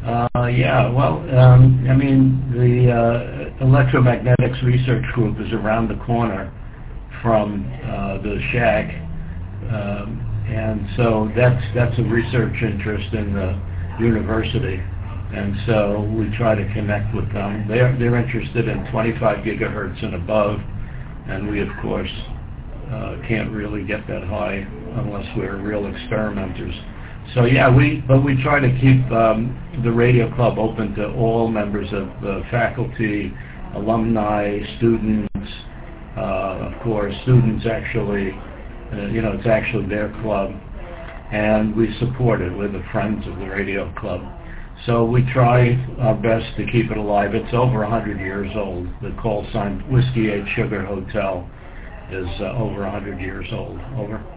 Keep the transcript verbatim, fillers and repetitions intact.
Uh, yeah, well, um, I mean, the uh, electromagnetics research group is around the corner from uh, the shack, um, and so that's that's a research interest in the university, and so we try to connect with them. They're they're interested in twenty-five gigahertz and above, and we of course uh, can't really get that high unless we're real experimenters. So yeah, we but we try to keep um, the radio club open to all members of the faculty, alumni, students. Uh, of course, students actually, uh, you know, it's actually their club, and we support it. We're the friends of the radio club. So we try our best to keep it alive. It's over one hundred years old. The call sign Whiskey Eight Sugar Hotel is uh, over one hundred years old. Over.